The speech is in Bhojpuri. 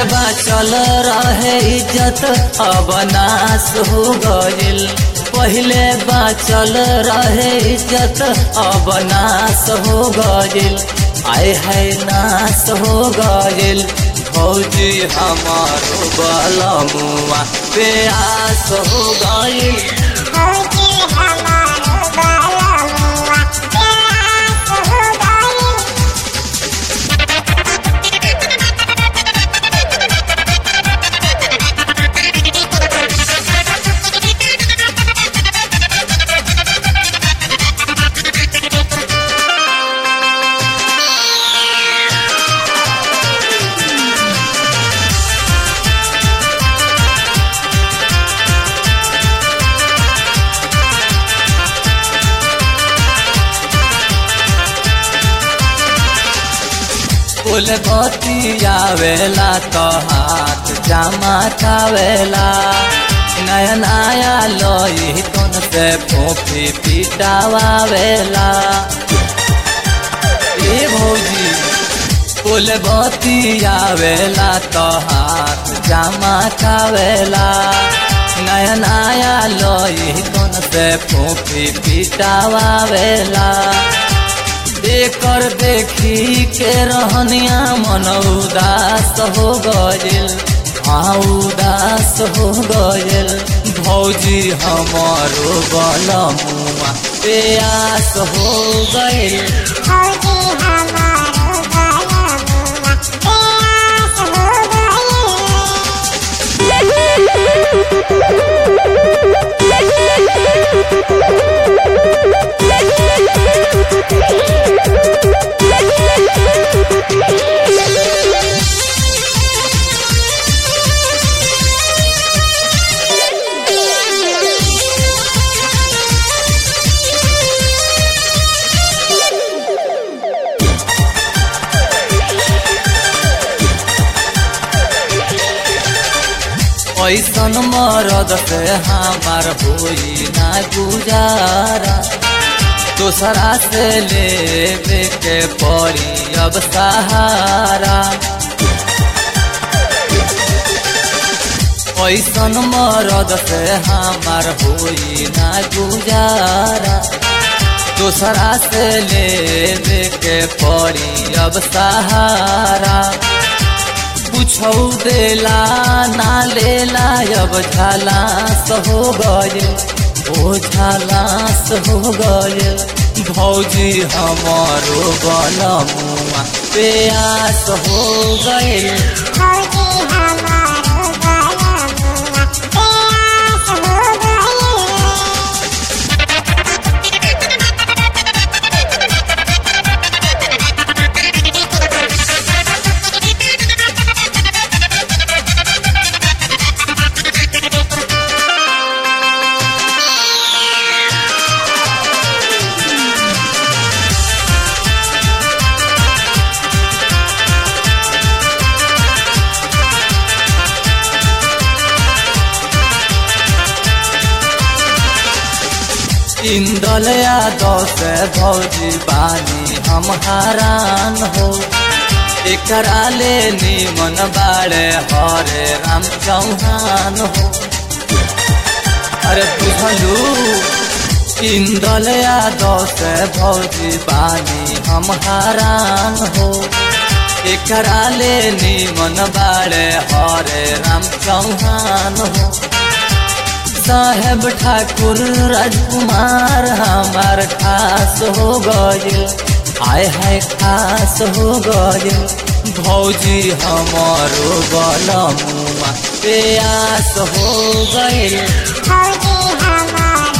बाचल रहे इज्जत अब नाश हो गइल। पहले बाचल रहे इज्जत अब नाश हो गइल। आए है नाश हो गइल। भौजी हमारो बलमुआ प्यास हो गइल। भौजी हमारो बलमुआ प्यास हो गइल। फूल बतियावेला तो हाथ जमा खावेला। नया नया लोई तुन से फोफी पिटावेला। ए भौजी फूल बतियावेला तो हाथ जमा खावेला। नया नया लोई तुन से फोफी पिटावेला। देकर देखी के रहनिया मन उदास हो गइल। हाँ उदास हो गइल। भौजी हमारो बलमुआ प्यास हो गइल। भौजी हमारो बलमुआ प्यास हो ऐसन मरद से हमार होई ना गुजारा। दूसरा से लेवे के पड़ी अब सहारा। ऐसन मरद से हमार होई ना गुजारा। दूसरा से लेवे के पड़ी अब सहारा। पूछौ देला ना लेला अब झालास हो गइल। ओ झालास हो गइल। भौजी हमारो बलमुआ प्यास हो गइल। भौजी हमारो बलमुआ प्यास हो गइल। इंदल यादव से भौजी बानी हम हैरान हो। एकरा ले निमन बाड़े हरे राम चौहान हो। अरे बुझलू इंदल यादव से भौजी बानी हम हैरान हो। एकरा ले निमन बाड़े हरे राम चौहान हो। साहेब ठाकुर राजकुमार हमार खास हो गइल। आय है खास हो गइल। भौजी हमारो बलमुआ प्यास हो गइल। भौजी हमारो